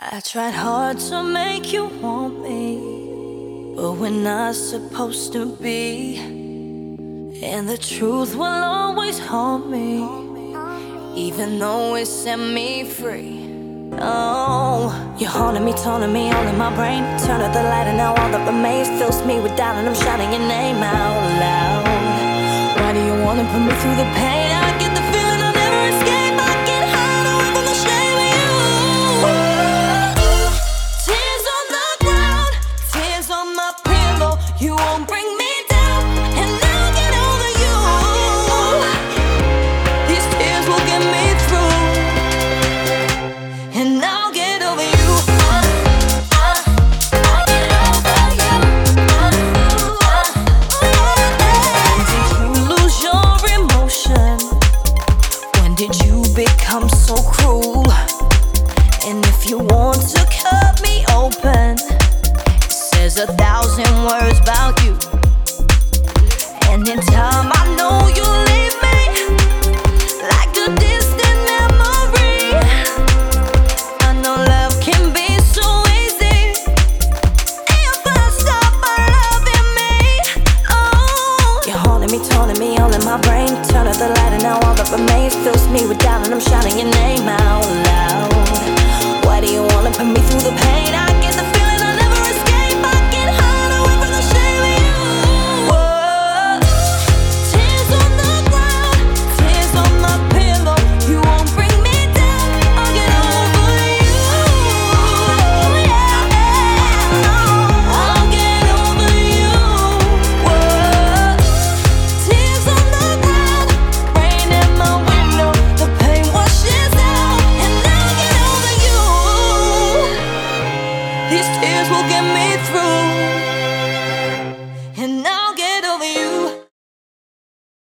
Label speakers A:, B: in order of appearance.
A: I tried hard to make you want me, but we're not supposed to be. And the truth will always haunt me, even though it set me free. Oh, you're haunting me, taunting me all in my brain. Turn out the light and now all that remains fills me with doubt, and I'm shouting your name out loud. Why do you wanna put me through the pain? I get the feeling I'll never escape. I get hide away from the shame of you. Tears on the ground, tears on my pillow. You won't bring me down, and I'll get over you. These tears will get me through, and I'll get over you. I'll get over you. When did you lose your emotion? When did you become so cruel? And if you want to cut me open, it says 1,000 words about you. And in time I know you'll leave me like a distant memory. I know love can be so easy if I stop by loving me. Oh, you're haunting me, taunting me all in my brain. Turn out the light and now all that remains fills me with doubt, and I'm shouting your name out loud. Why do you wanna put me through the pain? I get the feeling I'll never escape. I get hide away from the shame of you. Whoa. Tears on the ground, tears on my pillow. You won't bring me down, I'll get over you. Yeah, I'll get over you. Whoa. Tears on the ground, rain in my window. The pain washes out, and I'll get over you. These tears will get me through.